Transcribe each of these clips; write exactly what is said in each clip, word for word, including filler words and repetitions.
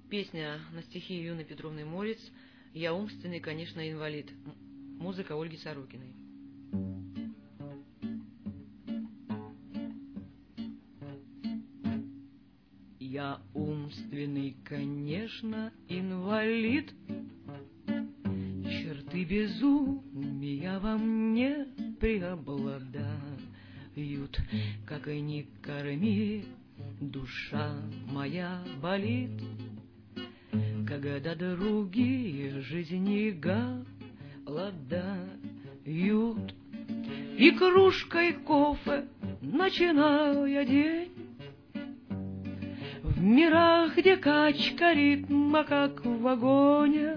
Песня на стихи Юны Петровны Морец «Я умственный, конечно, инвалид». Музыка Ольги Сорокиной. Я умственный, конечно, инвалид, черты безумия во мне преобладают. Как и ни корми, душа моя болит, когда другие жизни голодают. И кружкой кофе, начиная день, в мирах, где качка ритма, как в вагоне,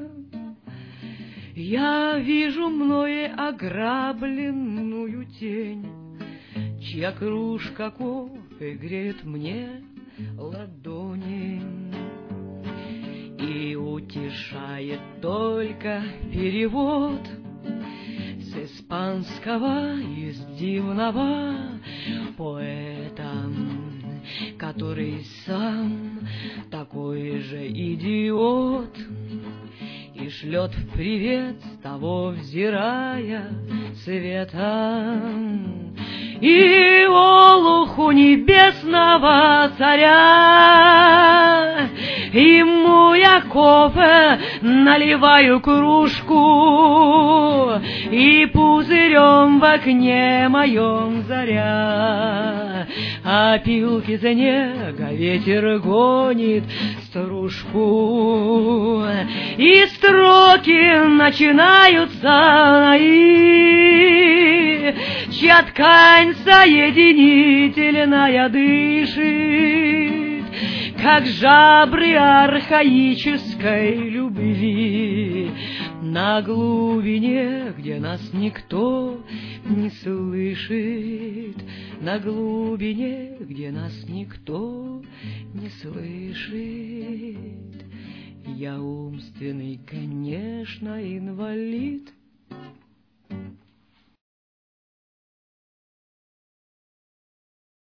я вижу мною ограбленную тень, чья кружка кофе греет мне ладони. И утешает только перевод с испанского из дивного поэта, который сам такой же идиот и шлет в привет того, взирая света. И олуху небесного царя ему я кофе наливаю кружку, и пузырем в окне моем заря. Опилки снега ветер гонит стружку, и строки начинаются и чья ткань соединительная дышит, как жабры архаической любви, на глубине, где нас никто не слышит, на глубине, где нас никто не слышит. Я умственный, конечно, инвалид,